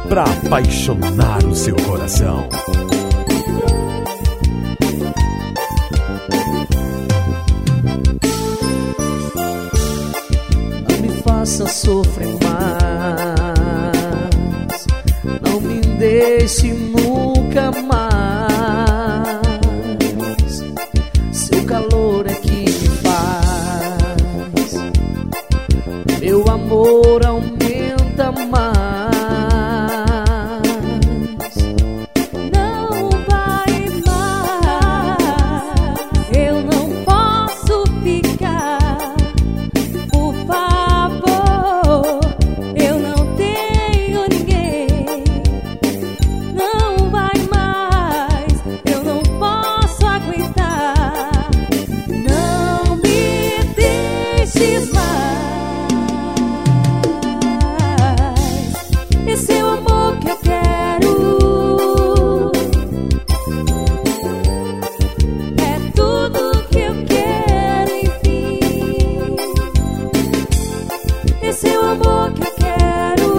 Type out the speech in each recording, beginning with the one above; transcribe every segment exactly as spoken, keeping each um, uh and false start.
pra apaixonar o seu coração. Não me faça sofrer mais, não me deixe nunca mais. Seu calor é que me faz, meu amor aumenta mais. Não vai mais, eu não posso ficar. Por favor, eu não tenho ninguém. Não vai mais, eu não posso aguentar. Não me deixes mais. Esse é o amor que eu quero, é tudo que eu quero, enfim. Esse é o amor que eu quero,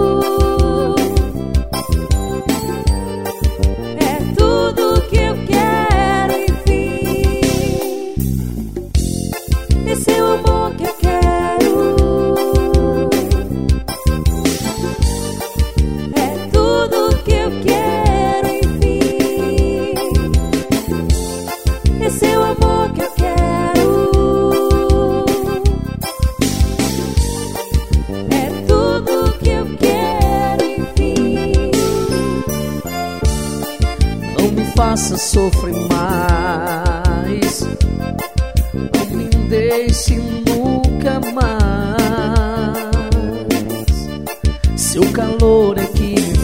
é tudo que eu quero, enfim. Esse é o amor que eu quero, é tudo que eu quero, enfim. Esse é o amor que eu quero, é tudo que eu quero, enfim. Não me faça sofrer mais, não me deixe nunca mais. Seu calor é que me